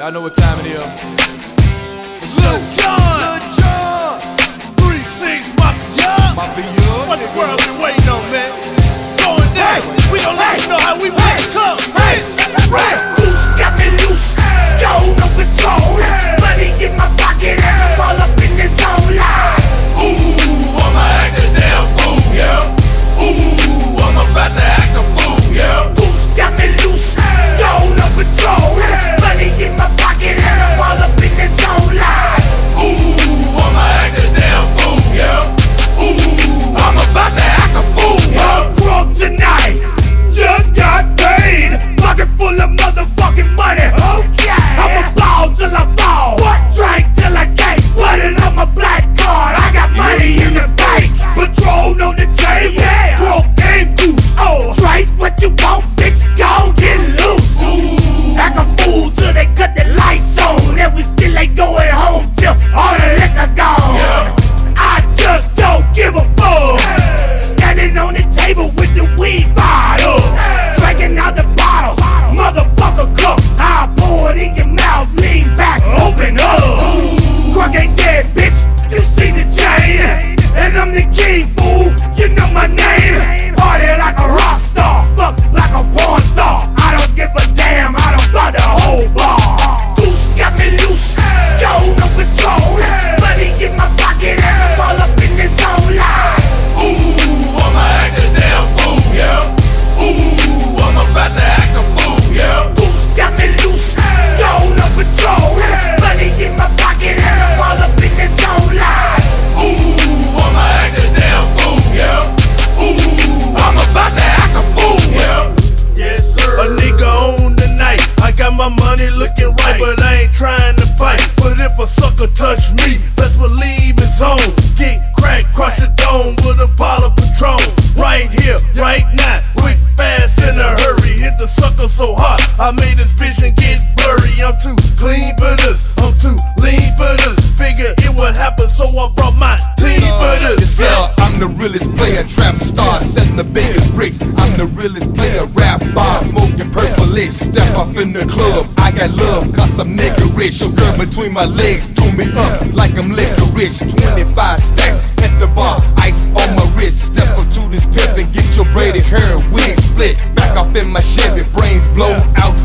Y'all know what time it is. Lil Jon, 3-6 Mafia. What the world been waiting on, man? It's going down. We gon' let you know how we make it come. Goose got me loose, yo, no control. Money in my pocket and I'm all up in this zone line. Ooh, I'ma act a damn fool, yeah. Ooh, I'm about to act a fool, yeah. Goose got me loose, yo, no control. Money in my pocket and I'm all up in this zone line. Ooh, I'ma act a damn fool, yeah. Ooh, I'm about to act a fool, yeah. I'm drunk tonight, just got paid. Pocket full of motherfucking money. Okay, I'ma ball till I fall. What? Drink till I can't. Put it on my black card. I got money in the bank. Patrol on the table. Yeah. Drunk and goose. Oh, drink what you want, bitch. Gon' get loose. Ooh. Act a fool till they cut the lights on, and we still ain't going home till all the liquor gone. Yeah. I just don't give a fuck. Standing on the table with the weed bottle, drinking out the bottle, motherfucker cup. I pour it in your mouth, lean back, open up. Crunk ain't dead, bitch. You see the chain, and I'm the king, fool. You know my name. Party like a rock star, fuck like a porn star. I don't give a damn. I don't got the whole bar. Goose got me loose, yo, no control. Money in my pocket and I'm all up in this zone line. Ooh, I'ma act a damn fool, yeah. Ooh, I'm about to act a fool, yeah. Goose got me loose, yo, no control. Money in my pocket and I'm all up in this zone line. Ooh, I'ma act a damn fool, yeah. Ooh, I'm about to act a fool, yeah. Yes, sir. A nigga on the night. I got my money looking right, but I ain't trying to fight. But if a sucker touch me, best believe it's on. Get cracked, crush a dome with a bottle of Patron. Right here, right now, quick, fast, in a hurry. Hit the sucker so hard, I made his vision get blurry. I'm too clean for this, I'm too lean for this. Figure it would happen, so I brought my team for this. I'm the realest player, trap star, setting the biggest bricks. I'm the realest player, rap bar, smoking purplish. Step off in the club, I got love, cause I'm niggerish. Your girl between my legs, threw me up like I'm licorice. 25 stacks at the bar, ice on my wrist. Step up to this pimp and get your braided hair wig split. Back off in my Chevy, brains blow out